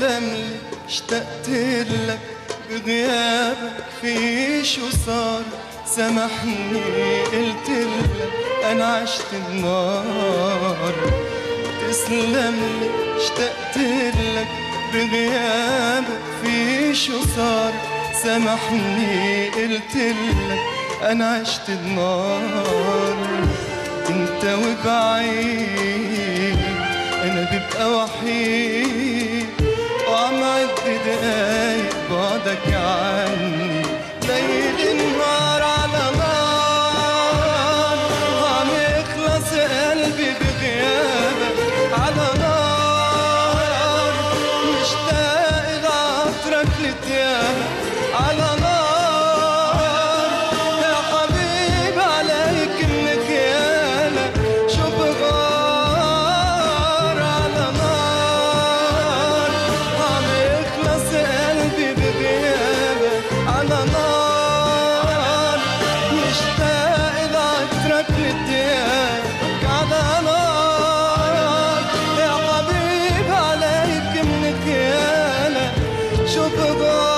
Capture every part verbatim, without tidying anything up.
تسلملي اشتقت لك بغيابك في شو صار سامحني قلت لك انا عشت النار. تسلملي اشتقت لك بغيابك في شو صار سامحني قلت لك انا عشت النار. انت وبعيد انا ببقى وحيد وعم عد دقايق بعدك عني ليل نهار على نار. عم يخلص قلبي بغيابك على نار. مشتاق لعطرك لتيابك على نار. يا حبيب عليك منك يانا شو بغار على نار. عم يخلص قلبي بغيابك على نار. مشتاق لعطرك لتيابك على نار. يا حبيب عليك منك يانا شو بغار.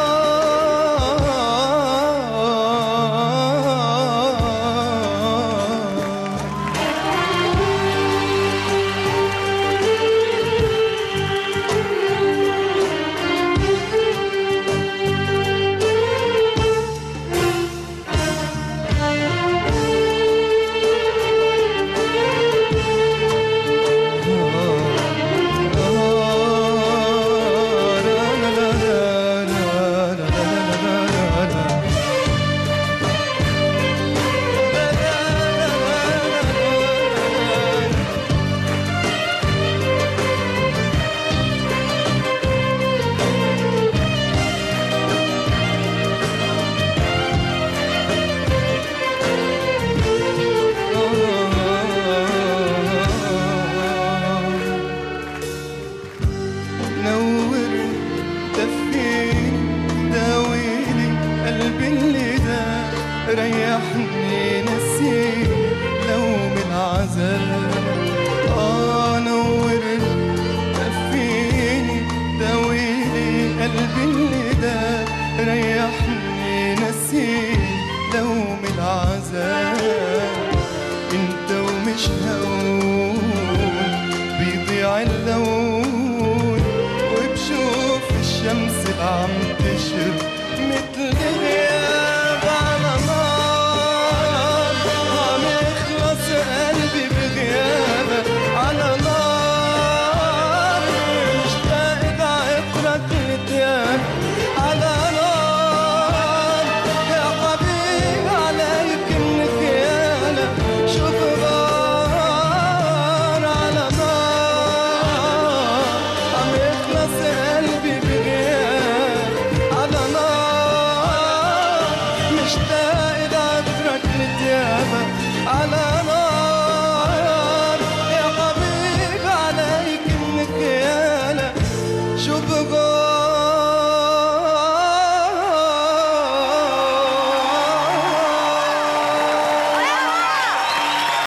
نورني دفيني داويني قلبي اللي داق ريحني نسيني لوم العذاب. آه نورني دفيني داويني قلبي اللي داق ريحني نسيني لوم العذاب. انت ومش هون بيضيع اللون وبشوف الشمس اللي عم تشرق